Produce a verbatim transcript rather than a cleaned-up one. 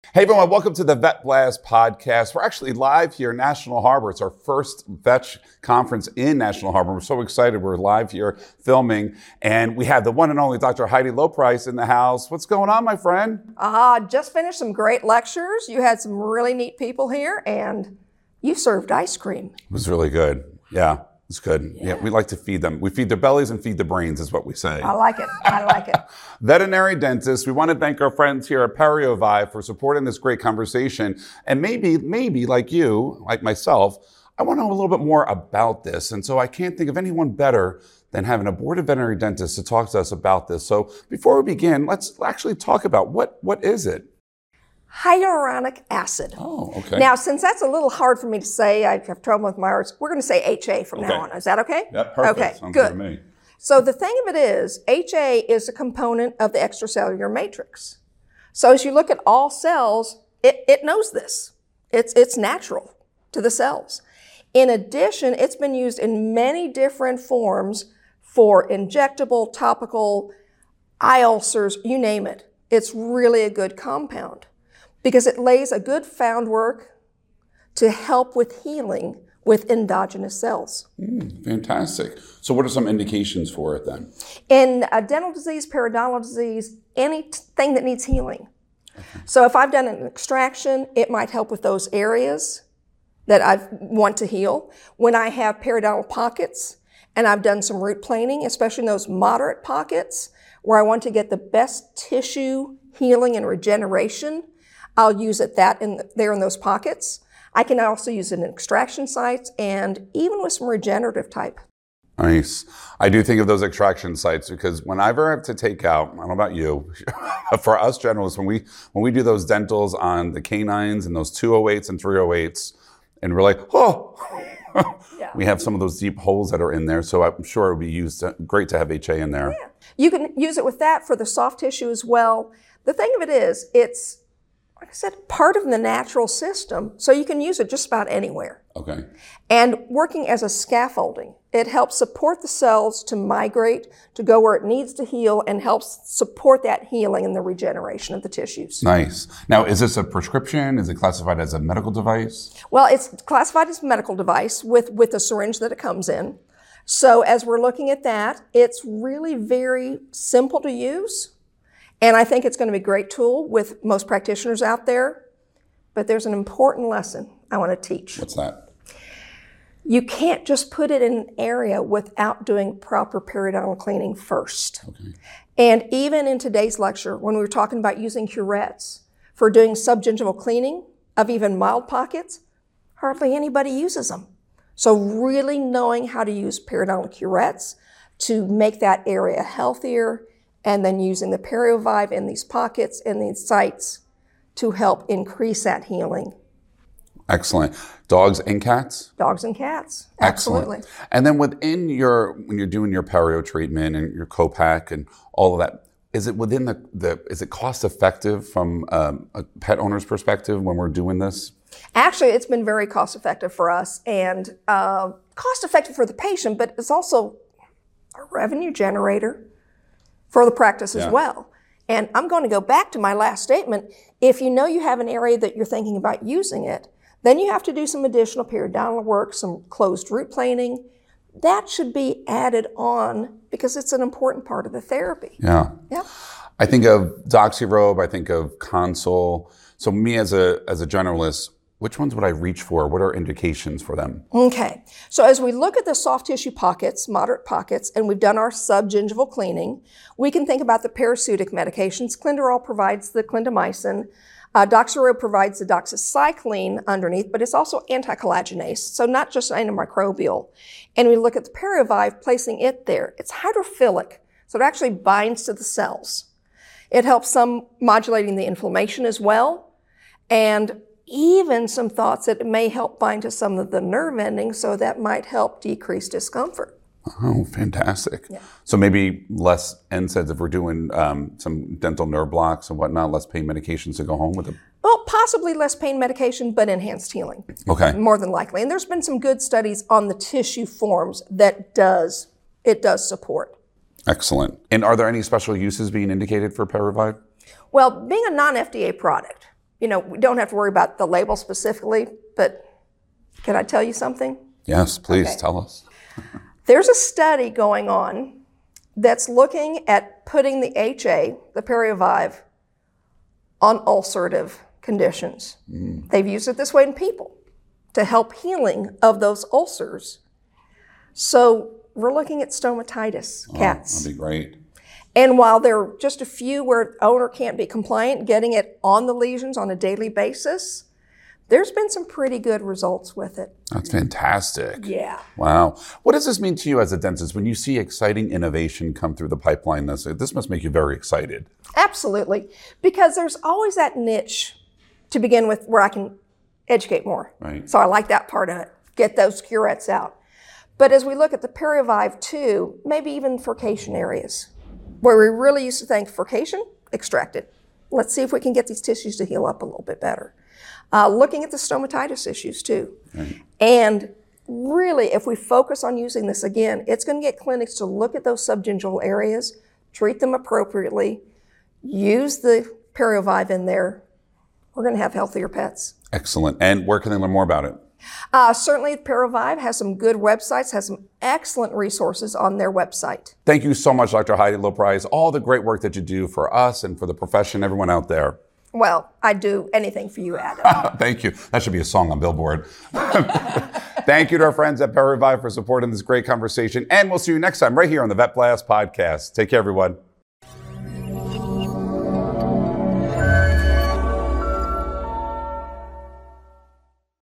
Hey everyone, welcome to the Vet Blast podcast. We're actually live here in National Harbor. It's our first vet conference in National Harbor. We're so excited. We're live here filming, and we have the one and only Doctor Heidi Loprice in the house. What's going on, my friend? Uh, just finished some great lectures. You had some really neat people here, and you served ice cream. It was really good. Yeah, it's good. Yeah. yeah, we like to feed them. We feed their bellies and feed the brains is what we say. I like it. I like it. Veterinary dentists, we want to thank our friends here at PerioVive for supporting this great conversation. And maybe, maybe like you, like myself, I want to know a little bit more about this. And so I can't think of anyone better than having a board of veterinary dentists to talk to us about this. So before we begin, let's actually talk about what, what is it? Hyaluronic acid. Oh, okay. Now, since that's a little hard for me to say, I have trouble with my words, we're going to say H A from okay. now on. Is that okay? Yep, perfect. Okay, Sounds good. good to me. So the thing of it is, H A is a component of the extracellular matrix. So as you look at all cells, it, it knows this. It's, it's natural to the cells. In addition, it's been used in many different forms for injectable, topical, eye ulcers, you name it. It's really a good compound because it lays a good groundwork to help with healing with endogenous cells. Mm, fantastic. So what are some indications for it then? In a dental disease, periodontal disease, anything that needs healing. Okay. So if I've done an extraction, it might help with those areas that I want to heal. When I have periodontal pockets and I've done some root planing, especially in those moderate pockets where I want to get the best tissue healing and regeneration, I'll use it that in there in those pockets. I can also use it in extraction sites and even with some regenerative type. Nice. I do think of those extraction sites because whenever I have to take out, I don't know about you, for us generalists, when we when we do those dentals on the canines and those two oh eights and three oh eights, and we're like, oh, yeah. We have some of those deep holes that are in there. So I'm sure it would be used to, great to have H A in there. Yeah. You can use it with that for the soft tissue as well. The thing of it is, it's like I said, part of the natural system, so you can use it just about anywhere. Okay. And working as a scaffolding, it helps support the cells to migrate, to go where it needs to heal, and helps support that healing and the regeneration of the tissues. Nice. Now, is this a prescription? Is it classified as a medical device? Well, it's classified as a medical device with, with the syringe that it comes in. So as we're looking at that, it's really very simple to use. And I think it's going to be a great tool with most practitioners out there. But there's an important lesson I want to teach. What's that? You can't just put it in an area without doing proper periodontal cleaning first. Okay. And even in today's lecture, when we were talking about using curettes for doing subgingival cleaning of even mild pockets, hardly anybody uses them. So really knowing how to use periodontal curettes to make that area healthier, and then using the PerioVive in these pockets and these sites to help increase that healing. Excellent. Dogs and cats? Dogs and cats, Excellent. Absolutely. And then within your, when you're doing your perio treatment and your Copac and all of that, is it within the, the is it cost effective from um, a pet owner's perspective when we're doing this? Actually, it's been very cost effective for us and uh, cost effective for the patient, but it's also a revenue generator for the practice as yeah. well. And I'm going to go back to my last statement. If you know you have an area that you're thinking about using it, then you have to do some additional periodontal work, some closed root planing. That should be added on because it's an important part of the therapy. Yeah. Yeah. I think of Doxyrobe, I think of Console. So me as a as a generalist, which ones would I reach for? What are indications for them? Okay. So as we look at the soft tissue pockets, moderate pockets, and we've done our subgingival cleaning, we can think about the parasitic medications. Clinderol provides the clindamycin. Uh, Doxyrobe provides the doxycycline underneath, but it's also anticollagenase, so not just antimicrobial. And we look at the PerioVive, placing it there. It's hydrophilic, so it actually binds to the cells. It helps some modulating the inflammation as well, and even some thoughts that it may help bind to some of the nerve endings, so that might help decrease discomfort. Oh, fantastic. Yeah. So maybe less N SAIDs if we're doing um, some dental nerve blocks and whatnot, less pain medications to go home with them? Well, possibly less pain medication, but enhanced healing. Okay. More than likely. And there's been some good studies on the tissue forms that does, it does support. Excellent. And are there any special uses being indicated for PerioVive? Well, being a non F D A product, you know, we don't have to worry about the label specifically, but can I tell you something? Yes, please Okay. tell us. There's a study going on that's looking at putting the H A, the PerioVive, on ulcerative conditions. Mm. They've used it this way in people to help healing of those ulcers. So we're looking at stomatitis cats. Oh, that'd be great. And while there are just a few where the owner can't be compliant, getting it on the lesions on a daily basis, there's been some pretty good results with it. That's fantastic. Yeah. Wow. What does this mean to you as a dentist when you see exciting innovation come through the pipeline? This, this must make you very excited. Absolutely. Because there's always that niche to begin with where I can educate more. Right. So I like that part of it. Get those curettes out. But as we look at the PerioVive two, maybe even furcation areas, where we really used to think furcation, extracted. Let's see if we can get these tissues to heal up a little bit better. Uh, looking at the stomatitis issues too. Right. And really, if we focus on using this again, it's going to get clinics to look at those subgingival areas, treat them appropriately, use the PerioVive in there. We're going to have healthier pets. Excellent. And where can they learn more about it? Uh, certainly, PerioVive has some good websites, has some excellent resources on their website. Thank you so much, Doctor Heidi Loprise, all the great work that you do for us and for the profession, everyone out there. Well, I'd do anything for you, Adam. Thank you. That should be a song on Billboard. Thank you to our friends at PerioVive for supporting this great conversation. And we'll see you next time right here on the Vet Blast podcast. Take care, everyone.